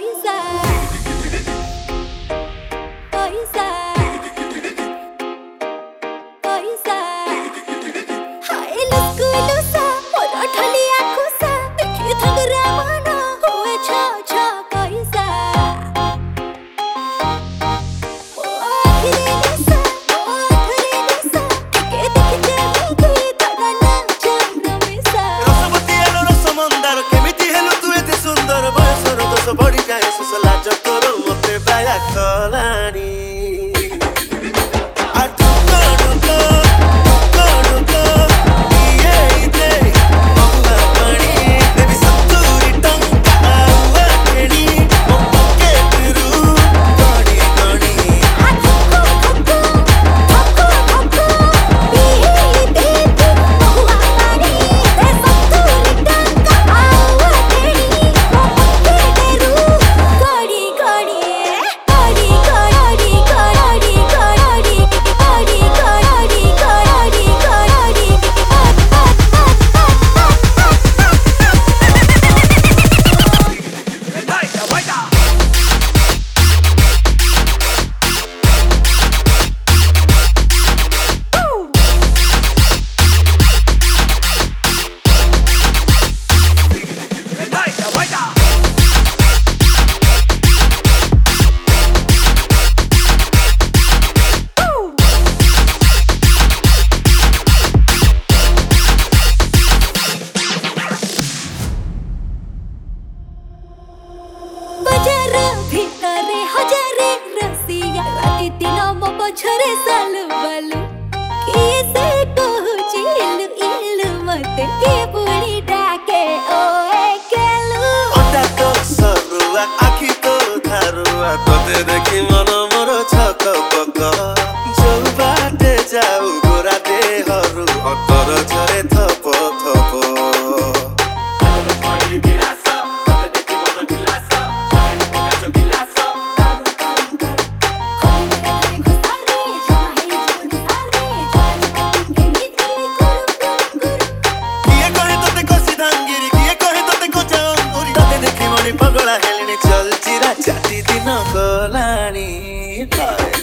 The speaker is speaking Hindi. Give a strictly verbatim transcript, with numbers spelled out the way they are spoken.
पैसा पैसा पैसा हाय लुस्कु लुसा मोर ढलिया खुसा देखि थगरा मन हुए छ छ पैसा ओ आखिरी निसा ओ आखिरी निसा के देखि जेमिति तगा ना चंद मिसा रसवती आलो रसमंदार केमिति हेलु तू एते सुंदर बयसर दोष बढी जाए सुसला जतोर मते बाया कलानी छरे सालु बालु किए से कहूची इलु इलु मते के बुढ़ी डाके ओए केलु ओटा तो सरुआ आखी तो धारुआ तोते देखी मन मोर छक पक जो बाटे जाऊ गोरा देहरु अतर झरे थप थप पगला हेलनी चल चिरा चाटी दिन गलानी।